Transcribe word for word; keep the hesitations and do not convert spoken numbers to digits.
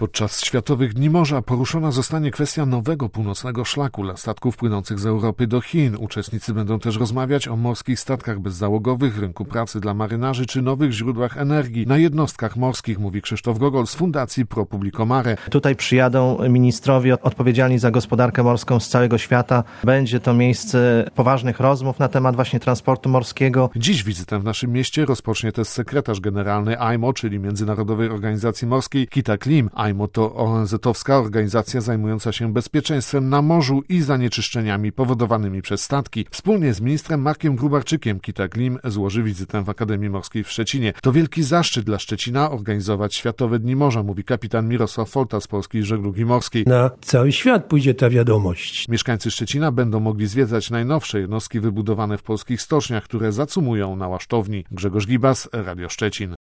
Podczas Światowych Dni Morza poruszona zostanie kwestia nowego północnego szlaku dla statków płynących z Europy do Chin. Uczestnicy będą też rozmawiać o morskich statkach bezzałogowych, rynku pracy dla marynarzy czy nowych źródłach energii na jednostkach morskich, mówi Krzysztof Gogol z Fundacji Pro Publico Mare. Tutaj przyjadą ministrowie odpowiedzialni za gospodarkę morską z całego świata. Będzie to miejsce poważnych rozmów na temat właśnie transportu morskiego. Dziś wizytę w naszym mieście rozpocznie też sekretarz generalny I M O, czyli Międzynarodowej Organizacji Morskiej, Kita Klim. I M O to O N Z-owska organizacja zajmująca się bezpieczeństwem na morzu i zanieczyszczeniami powodowanymi przez statki. Wspólnie z ministrem Markiem Grubarczykiem Kita Klim złoży wizytę w Akademii Morskiej w Szczecinie. To wielki zaszczyt dla Szczecina organizować Światowe Dni Morza, mówi kapitan Mirosław Folta z Polskiej Żeglugi Morskiej. Na cały świat pójdzie ta wiadomość. Mieszkańcy Szczecina będą mogli zwiedzać najnowsze jednostki wybudowane w polskich stoczniach, które zacumują na łasztowni. Grzegorz Gibas, Radio Szczecin.